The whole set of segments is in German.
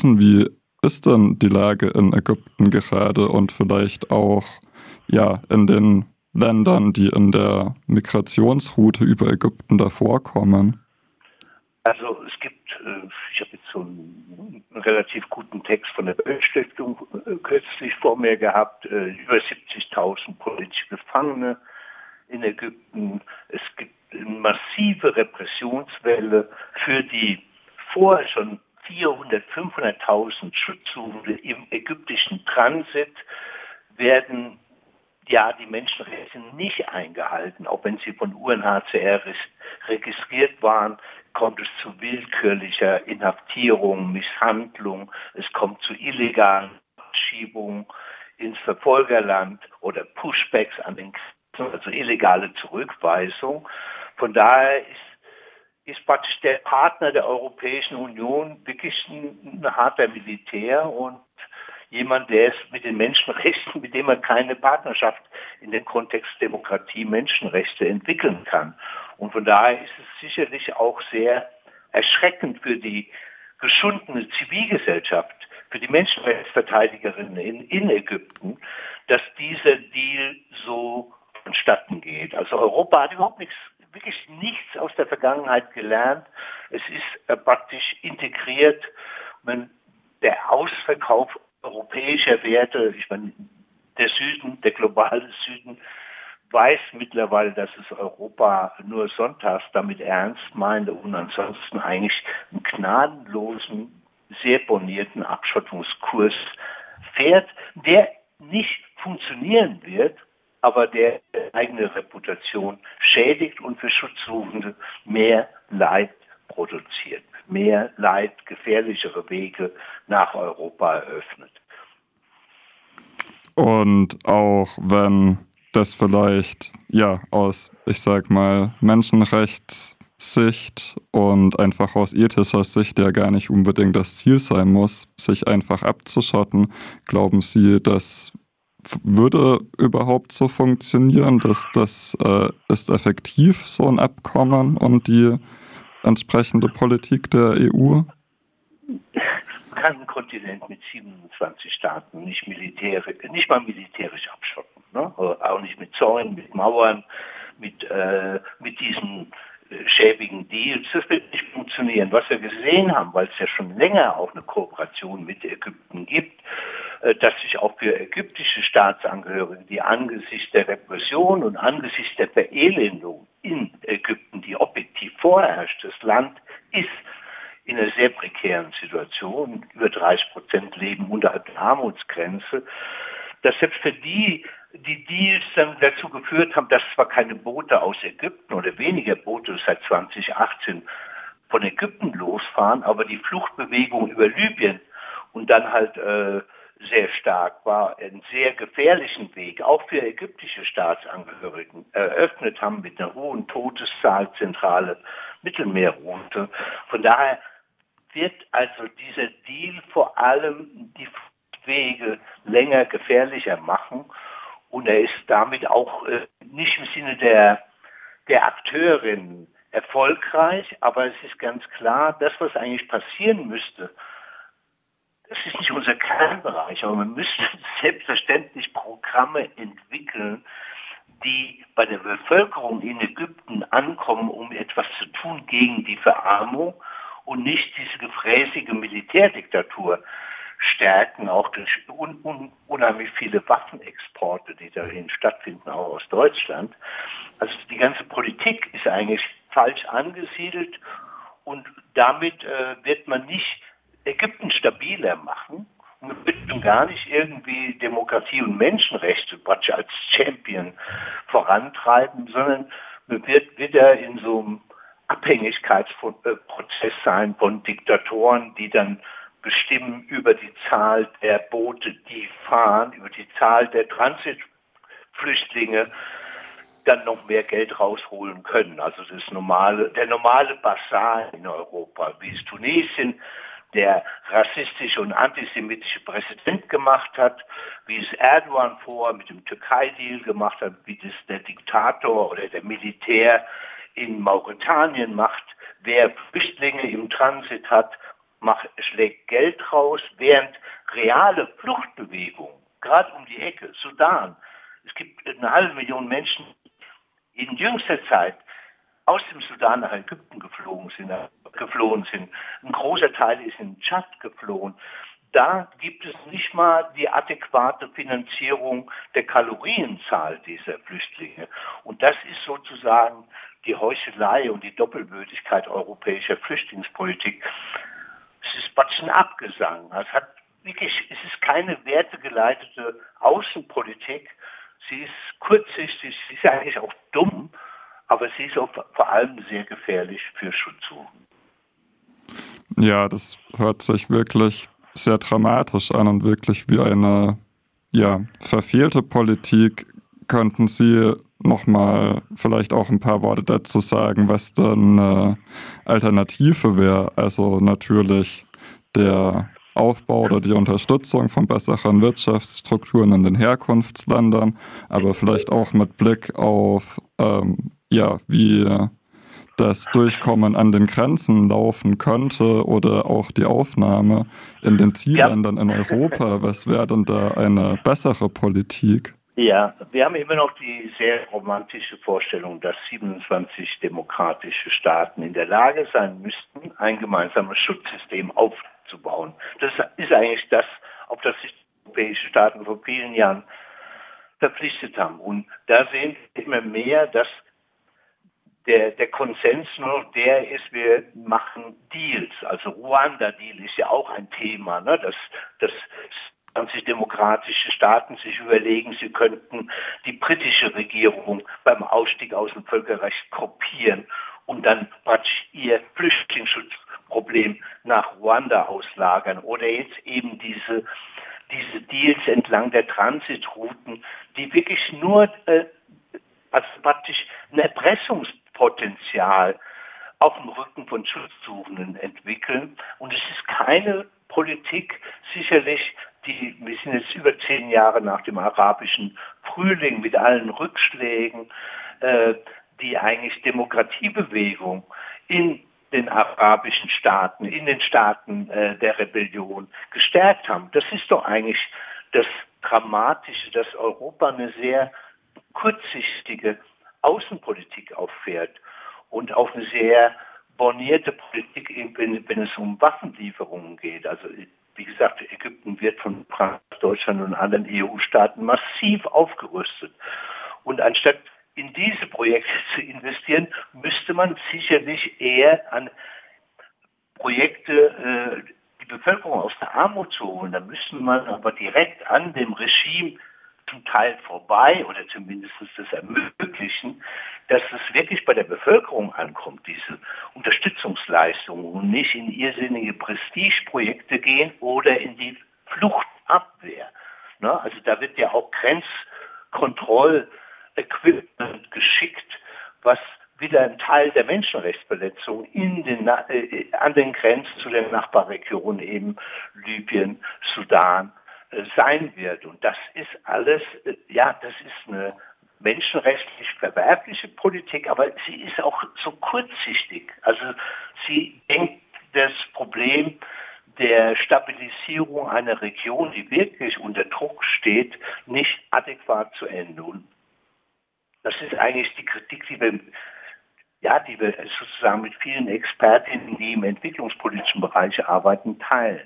Wie ist denn die Lage in Ägypten gerade und vielleicht auch in den Ländern, die in der Migrationsroute über Ägypten davor kommen? Also es gibt, ich habe jetzt so einen relativ guten Text von der Weltstiftung kürzlich vor mir gehabt, über 70.000 politische Gefangene in Ägypten. Es gibt eine massive Repressionswelle für die vorher schon 400.000, 500.000 Schutzsuchende im ägyptischen Transit werden die Menschenrechte nicht eingehalten, auch wenn sie von UNHCR registriert waren, kommt es zu willkürlicher Inhaftierung, Misshandlung, es kommt zu illegalen Abschiebungen ins Verfolgerland oder Pushbacks an den Grenzen, also illegale Zurückweisung. Von daher ist praktisch der Partner der Europäischen Union wirklich ein harter Militär und jemand, der es mit den Menschenrechten, mit dem man keine Partnerschaft in den Kontext Demokratie, Menschenrechte entwickeln kann. Und von daher ist es sicherlich auch sehr erschreckend für die geschundene Zivilgesellschaft, für die Menschenrechtsverteidigerinnen in Ägypten, dass dieser Deal so vonstatten geht. Also Europa hat überhaupt wirklich nichts aus der Vergangenheit gelernt. Es ist praktisch integriert. Der Ausverkauf europäischer Werte, ich meine, der Süden, der globale Süden, weiß mittlerweile, dass es Europa nur sonntags damit ernst meinte und ansonsten eigentlich einen gnadenlosen, sehr bornierten Abschottungskurs fährt, der nicht funktionieren wird, aber der eigene Reputation schädigt und für Schutzsuchende mehr Leid produziert, mehr Leid, gefährlichere Wege nach Europa eröffnet. Und auch wenn das vielleicht aus, ich sag mal, Menschenrechtssicht und einfach aus ethischer Sicht ja gar nicht unbedingt das Ziel sein muss, sich einfach abzuschotten, glauben Sie, das würde überhaupt so funktionieren, dass das ist effektiv, so ein Abkommen und die entsprechende Politik der EU? Man kann einen Kontinent mit 27 Staaten nicht mal militärisch abschotten. Ne? Auch nicht mit Zäunen, mit Mauern, mit diesen schäbigen Deals. Das wird nicht funktionieren. Was wir gesehen haben, weil es ja schon länger auch eine Kooperation mit Ägypten gibt, dass sich auch für ägyptische Staatsangehörige, die angesichts der Repression und angesichts der Verelendung in Ägypten, die objektiv vorherrscht, das Land ist in einer sehr prekären Situation, über 30% leben unterhalb der Armutsgrenze, dass selbst für die Deals dann dazu geführt haben, dass zwar keine Boote aus Ägypten oder weniger Boote seit 2018 von Ägypten losfahren, aber die Fluchtbewegung über Libyen und dann halt sehr stark war, einen sehr gefährlichen Weg auch für ägyptische Staatsangehörigen eröffnet haben mit einer hohen Todeszahl, zentrale Mittelmeerroute. Von daher wird also dieser Deal vor allem die Wege länger gefährlicher machen und er ist damit auch nicht im Sinne der Akteurin erfolgreich, aber es ist ganz klar, das, was eigentlich passieren müsste, das ist nicht unser Kernbereich, aber wir müssen selbstverständlich Programme entwickeln, die bei der Bevölkerung in Ägypten ankommen, um etwas zu tun gegen die Verarmung und nicht diese gefräßige Militärdiktatur stärken, auch durch unheimlich viele Waffenexporte, die dahin stattfinden, auch aus Deutschland. Also die ganze Politik ist eigentlich falsch angesiedelt und damit wird man nicht Ägypten stabiler machen und wir wird gar nicht irgendwie Demokratie und Menschenrechte praktisch als Champion vorantreiben, sondern man wird wieder in so einem Abhängigkeitsprozess sein von Diktatoren, die dann bestimmen über die Zahl der Boote, die fahren, über die Zahl der Transitflüchtlinge, dann noch mehr Geld rausholen können. Also der normale Basar in Europa, wie es Tunesien, der rassistische und antisemitische Präsident gemacht hat, wie es Erdogan vorher mit dem Türkei-Deal gemacht hat, wie das der Diktator oder der Militär in Mauretanien macht, wer Flüchtlinge im Transit hat, schlägt Geld raus, während reale Fluchtbewegungen, gerade um die Ecke, Sudan, es gibt 500.000 Menschen, die in jüngster Zeit aus dem Sudan nach Ägypten geflohen sind. Ein großer Teil ist in Tschad geflohen. Da gibt es nicht mal die adäquate Finanzierung der Kalorienzahl dieser Flüchtlinge. Und das ist sozusagen die Heuchelei und die Doppelbödigkeit europäischer Flüchtlingspolitik. Es ist Batschen Abgesang. Es ist keine wertegeleitete Außenpolitik. Sie ist kurzsichtig, sie ist eigentlich auch dumm, aber sie ist auch vor allem sehr gefährlich für Schutzsuchende. Ja, das hört sich wirklich sehr dramatisch an und wirklich wie eine verfehlte Politik. Könnten Sie nochmal vielleicht auch ein paar Worte dazu sagen, was dann eine Alternative wäre? Also natürlich der Aufbau oder die Unterstützung von besseren Wirtschaftsstrukturen in den Herkunftsländern, aber vielleicht auch mit Blick auf wie das Durchkommen an den Grenzen laufen könnte oder auch die Aufnahme in den Zielländern in Europa. Was wäre denn da eine bessere Politik? Ja, wir haben immer noch die sehr romantische Vorstellung, dass 27 demokratische Staaten in der Lage sein müssten, ein gemeinsames Schutzsystem aufzubauen. Das ist eigentlich das, auf das sich europäische Staaten vor vielen Jahren verpflichtet haben. Und da sehen wir immer mehr, dass der Konsens nur noch der ist, wir machen Deals. Also Ruanda-Deal ist ja auch ein Thema, ne? Dass 20 demokratische Staaten sich überlegen, sie könnten die britische Regierung beim Ausstieg aus dem Völkerrecht kopieren und dann praktisch ihr Flüchtlingsschutzproblem nach Ruanda auslagern. Oder jetzt eben diese Deals entlang der Transitrouten, die wirklich nur als praktisch ein Erpressungspotenzial auf dem Rücken von Schutzsuchenden entwickeln. Und es ist keine Politik, sicherlich, wir sind jetzt über 10 Jahre nach dem arabischen Frühling mit allen Rückschlägen, die eigentlich Demokratiebewegung in den arabischen Staaten, in den Staaten der Rebellion gestärkt haben. Das ist doch eigentlich das Dramatische, dass Europa eine sehr kurzsichtige Außenpolitik auffährt und auf eine sehr bornierte Politik, wenn es um Waffenlieferungen geht. Also wie gesagt, Ägypten wird von Frankreich, Deutschland und anderen EU-Staaten massiv aufgerüstet. Und anstatt in diese Projekte zu investieren, müsste man sicherlich eher an Projekte die Bevölkerung aus der Armut zu holen. Da müsste man aber direkt an dem Regime zum Teil vorbei oder zumindest das ermöglichen, dass es wirklich bei der Bevölkerung ankommt, diese Unterstützungsleistungen und nicht in irrsinnige Prestigeprojekte gehen oder in die Fluchtabwehr. Ne? Also da wird ja auch Grenzkontroll-Equipment geschickt, was wieder ein Teil der Menschenrechtsverletzung an den Grenzen zu den Nachbarregionen, eben Libyen, Sudan, sein wird. Und das ist alles, das ist eine menschenrechtlich verwerfliche Politik, aber sie ist auch so kurzsichtig. Also sie denkt das Problem der Stabilisierung einer Region, die wirklich unter Druck steht, nicht adäquat zu Ende. Und das ist eigentlich die Kritik, die wir sozusagen mit vielen Expertinnen, die im entwicklungspolitischen Bereich arbeiten, teilen.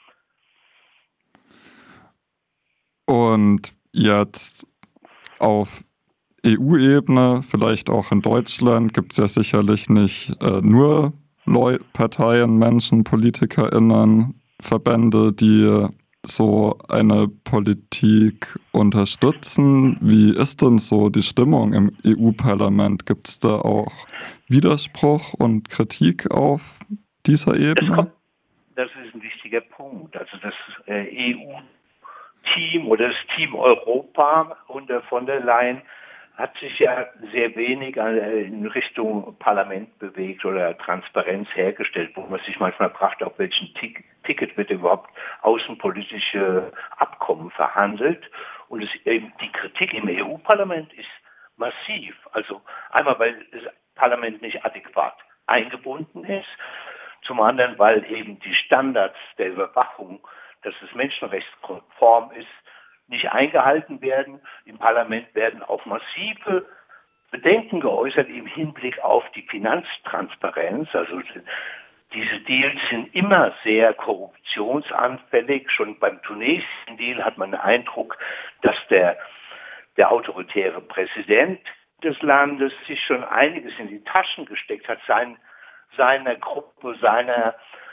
Und jetzt auf EU-Ebene, vielleicht auch in Deutschland, gibt es ja sicherlich nicht nur Parteien, Menschen, PolitikerInnen, Verbände, die so eine Politik unterstützen. Wie ist denn so die Stimmung im EU-Parlament? Gibt es da auch Widerspruch und Kritik auf dieser Ebene? Das ist ein wichtiger Punkt. Also das EU-Team oder das Team Europa unter von der Leyen hat sich ja sehr wenig in Richtung Parlament bewegt oder Transparenz hergestellt, wo man sich manchmal fragt, auf welchem Ticket wird überhaupt außenpolitische Abkommen verhandelt. Und die Kritik im EU-Parlament ist massiv. Also einmal, weil das Parlament nicht adäquat eingebunden ist. Zum anderen, weil eben die Standards der Überwachung, dass es menschenrechtskonform ist, nicht eingehalten werden. Im Parlament werden auch massive Bedenken geäußert im Hinblick auf die Finanztransparenz. Also diese Deals sind immer sehr korruptionsanfällig. Schon beim Tunesien-Deal hat man den Eindruck, dass der autoritäre Präsident des Landes sich schon einiges in die Taschen gesteckt hat, seiner Gruppe, seiner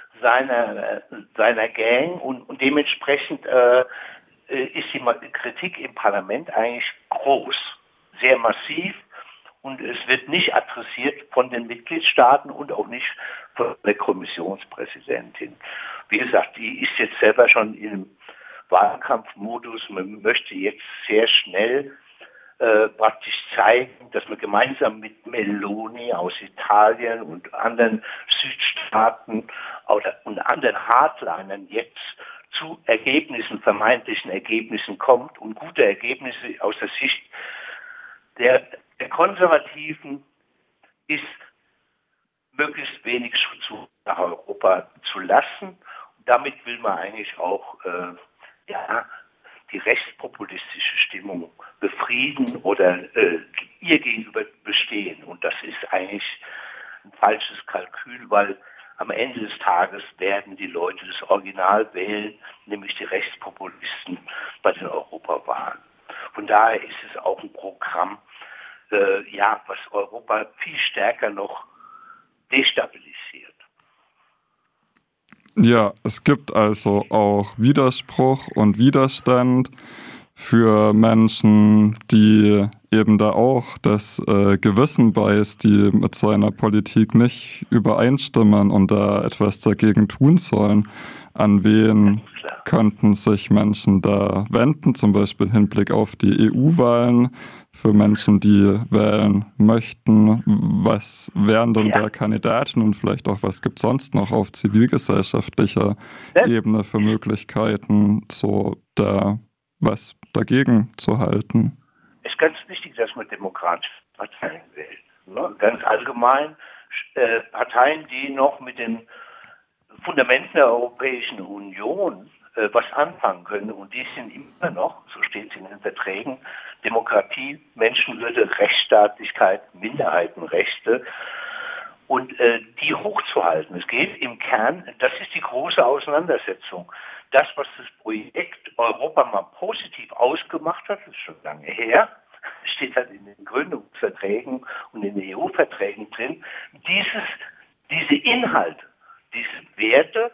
Gang und dementsprechend ist die Kritik im Parlament eigentlich groß, sehr massiv und es wird nicht adressiert von den Mitgliedstaaten und auch nicht von der Kommissionspräsidentin. Wie gesagt, die ist jetzt selber schon im Wahlkampfmodus. Man möchte jetzt sehr schnell praktisch zeigen, dass man gemeinsam mit Meloni aus Italien und anderen Südstaaten und anderen Hardlinern jetzt zu vermeintlichen Ergebnissen kommt und gute Ergebnisse aus der Sicht der Konservativen ist, möglichst wenig Schutz nach Europa zu lassen. Damit will man eigentlich auch die rechtspopulistische Stimmung befrieden oder ihr gegenüber bestehen. Und das ist eigentlich ein falsches Kalkül, weil am Ende des Tages werden die Leute das Original wählen, nämlich die Rechtspopulisten bei den Europawahlen. Von daher ist es auch ein Programm, was Europa viel stärker noch destabilisiert. Ja, es gibt also auch Widerspruch und Widerstand für Menschen, die eben da auch das Gewissen beißt, die mit so einer Politik nicht übereinstimmen und da etwas dagegen tun sollen. An wen könnten sich Menschen da wenden, zum Beispiel im Hinblick auf die EU-Wahlen, für Menschen, die wählen möchten? Was wären denn da Kandidaten und vielleicht auch, was gibt es sonst noch auf zivilgesellschaftlicher Ebene für Möglichkeiten, so da was dagegen zu halten? Es ist ganz wichtig, dass man demokratische Parteien wählt. Ne? Ganz allgemein Parteien, die noch mit den Fundamenten der Europäischen Union was anfangen können. Und die sind immer noch, so steht es in den Verträgen, Demokratie, Menschenwürde, Rechtsstaatlichkeit, Minderheitenrechte und die hochzuhalten. Es geht im Kern, das ist die große Auseinandersetzung. Das, was das Projekt Europa mal positiv ausgemacht hat, ist schon lange her, steht halt in den Gründungsverträgen und in den EU-Verträgen drin, diese Inhalte, diese Werte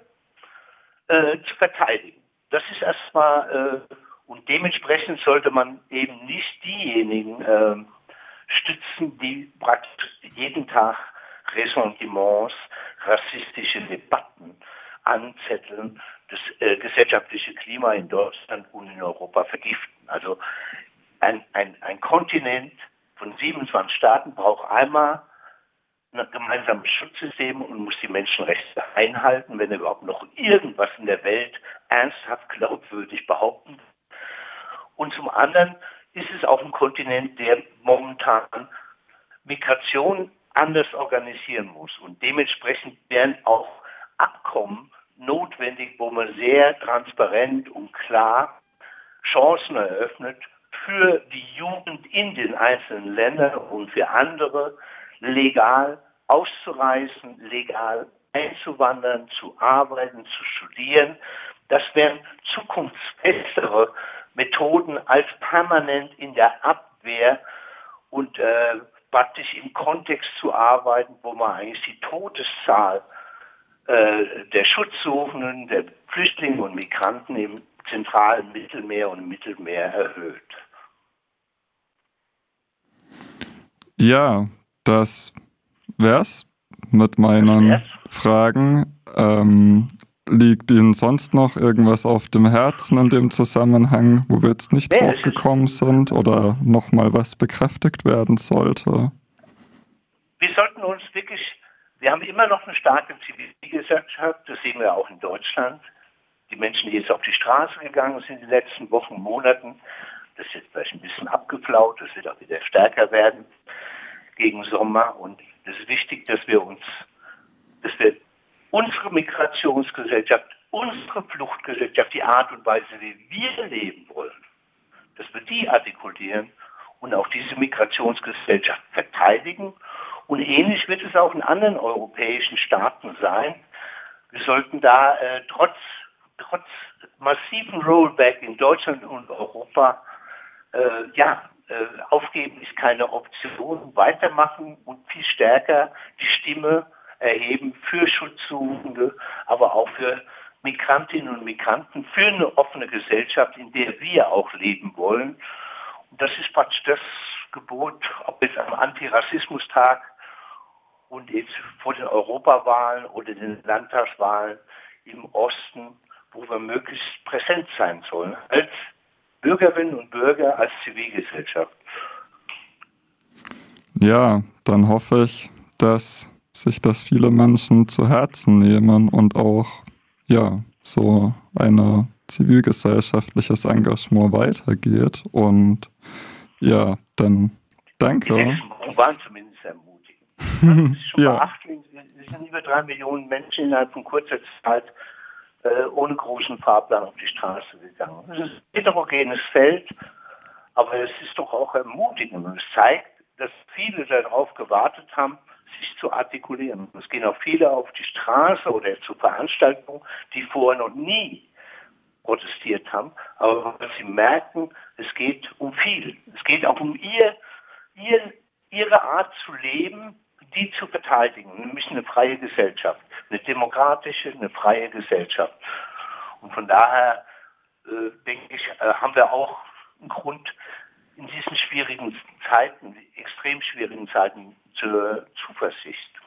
zu verteidigen. Das ist erstmal, und dementsprechend sollte man eben nicht diejenigen stützen, die praktisch jeden Tag Ressentiments, rassistische Debatten anzetteln, das gesellschaftliche Klima in Deutschland und in Europa vergiften. Also ein Kontinent von 27 Staaten braucht einmal ein gemeinsames Schutzsystem und muss die Menschenrechte einhalten, wenn er überhaupt noch irgendwas in der Welt ernsthaft glaubwürdig behaupten. Und zum anderen ist es auch ein Kontinent, der momentan Migration anders organisieren muss. Und dementsprechend werden auch Abkommen notwendig, wo man sehr transparent und klar Chancen eröffnet für die Jugend in den einzelnen Ländern und für andere, legal auszureisen, legal einzuwandern, zu arbeiten, zu studieren. Das wären zukunftsfestere Methoden als permanent in der Abwehr und praktisch im Kontext zu arbeiten, wo man eigentlich die Todeszahl der Schutzsuchenden, der Flüchtlinge und Migranten im zentralen Mittelmeer und im Mittelmeer erhöht. Ja, das wär's mit meinen Fragen. Liegt Ihnen sonst noch irgendwas auf dem Herzen in dem Zusammenhang, wo wir jetzt nicht drauf gekommen sind oder nochmal was bekräftigt werden sollte? Wir sollten uns wirklich, wir haben immer noch eine starke Zivilgesellschaft, das sehen wir auch in Deutschland. Die Menschen, die jetzt auf die Straße gegangen sind in den letzten Wochen, Monaten, das ist jetzt vielleicht ein bisschen abgeflaut, das wird auch wieder stärker werden gegen Sommer. Und es ist wichtig, dass wir unsere Migrationsgesellschaft, unsere Fluchtgesellschaft, die Art und Weise, wie wir leben wollen, dass wir die artikulieren und auch diese Migrationsgesellschaft verteidigen. Und ähnlich wird es auch in anderen europäischen Staaten sein. Wir sollten da trotz massiven Rollback in Deutschland und Europa aufgeben ist keine Option, weitermachen und viel stärker die Stimme erheben für Schutzsuchende, aber auch für Migrantinnen und Migranten, für eine offene Gesellschaft, in der wir auch leben wollen. Und das ist praktisch das Gebot, ob jetzt am Antirassismustag und jetzt vor den Europawahlen oder den Landtagswahlen im Osten, wo wir möglichst präsent sein sollen, als Bürgerinnen und Bürger, als Zivilgesellschaft. Ja, dann hoffe ich, dass sich das viele Menschen zu Herzen nehmen und auch, ja, so ein zivilgesellschaftliches Engagement weitergeht. Und ja, dann danke. Die nächsten Wochen waren zumindest ermutigend. Das ist schon beachtlich. Es sind über 3 Millionen Menschen innerhalb von kurzer Zeit ohne großen Fahrplan auf die Straße gegangen. Es ist ein heterogenes Feld, aber es ist doch auch ermutigend und es zeigt, dass viele darauf gewartet haben, sich zu artikulieren. Es gehen auch viele auf die Straße oder zu Veranstaltungen, die vorher noch nie protestiert haben, aber weil sie merken, es geht um viel. Es geht auch um ihre Art zu leben, die zu verteidigen, nämlich eine freie Gesellschaft, eine demokratische, eine freie Gesellschaft. Und von daher denke ich, haben wir auch einen Grund, in diesen schwierigen Zeiten, extrem schwierigen Zeiten, zur Zuversicht.